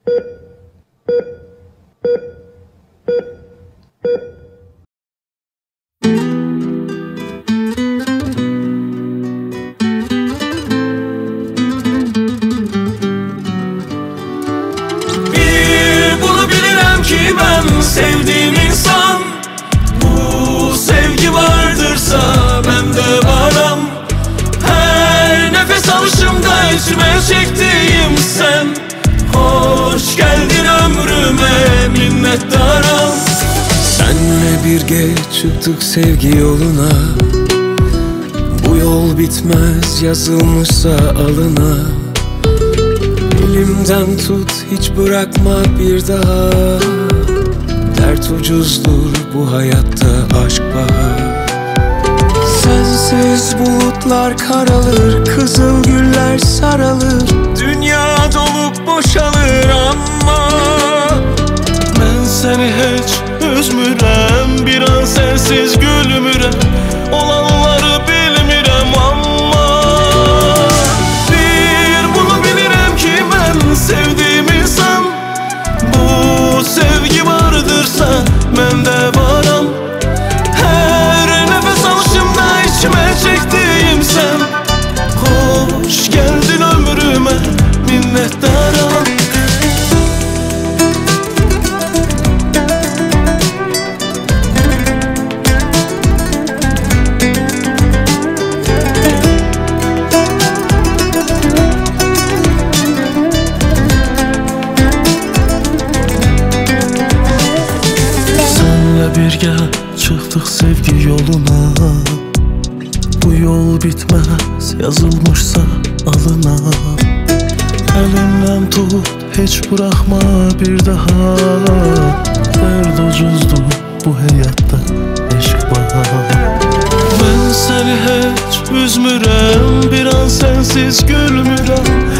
Ben sevdiğim insan, bu sevgi vardırsa ben de varım. Her nefes alışımda içime çektiğim sen. Hoş geldin ömrüme, minnettarım. Senle birge çıktık sevgi yoluna. Bu yol bitmez yazılmışsa alına. Elimden tut, hiç bırakma bir daha. Dert ucuzdur bu hayatta, aşk bahar. Sensiz bulutlar karalır, kızıl güller saralır. Dünya dolup boşalır ama ben seni hiç üzmürem, bir an sensiz gülmürem. Olanları bilmirem ama bir bunu bilirim ki ben sevdiğim insan, bu sevgi vardırsa ben de varım. Her nefes alışımda içime çektiğim sen. Hoş geldin ömrüme, minnettarım. Birge çıktık sevgi yoluna. Bu yol bitmez yazılmışsa alına. Elimden tut, hiç bırakma bir daha. Dert ucuzdu bu hayatta, aşk bahar. Ben seni hiç üzmürem, bir an sensiz gülmürem.